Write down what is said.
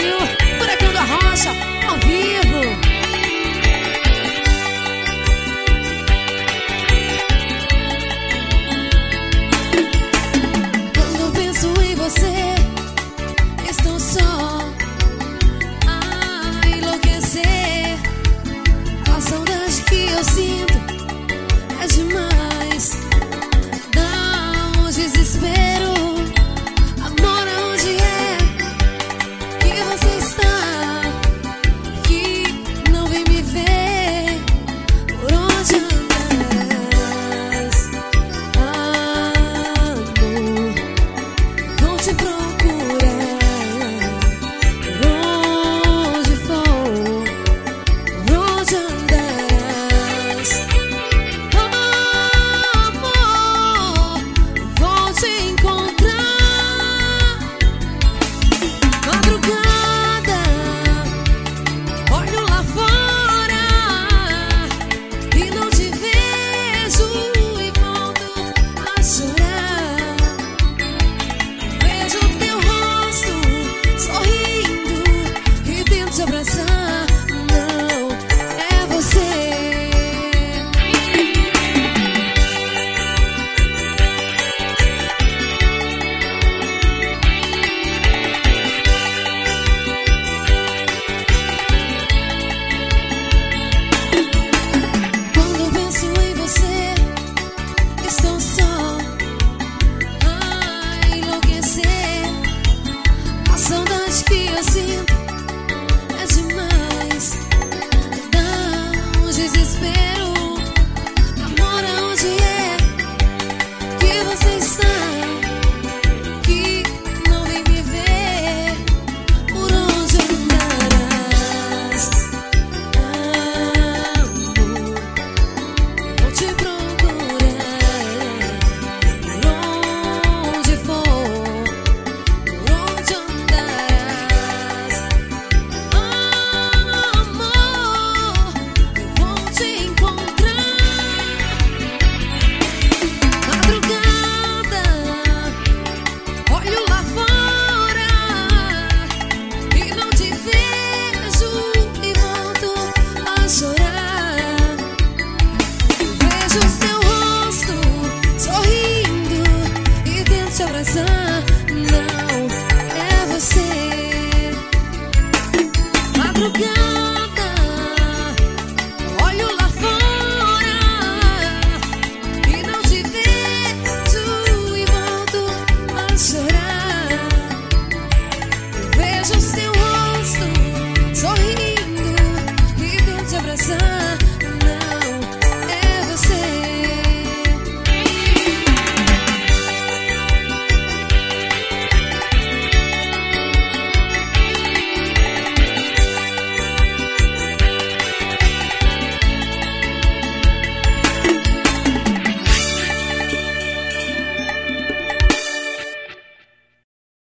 Furacãozinho, Furacão da Rocha, ao vivo. Quando penso em você, estou só a enlouquecer. A saudade que eu sinto é demais, dá um desespero. Amor, aonde é que você está? Que não vem me ver. Por onde andas? Amor, vou te procurar. Por onde for, por onde andarás? Amor, vou te encontrar. Madrugada, olho lá fora e não te vejo e volto a chorar. Vejo teu rosto sorrindo e tento te abraçar. Não é você. Quando penso em você, estou só a enlouquecer. A saudade que eu sinto é demais, dá um desespero. Amor, aonde é que você está? Que não vem me ver. Por onde andarás? Amor, vou te procurar. Por onde for, por onde andarás? Amor, eu vou te encontrar. Madrugada, olho lá fora e não te vejo e volto a chorar. Vejo seu rosto sorrindo e tento te abraçar. Não é você. Madrugada.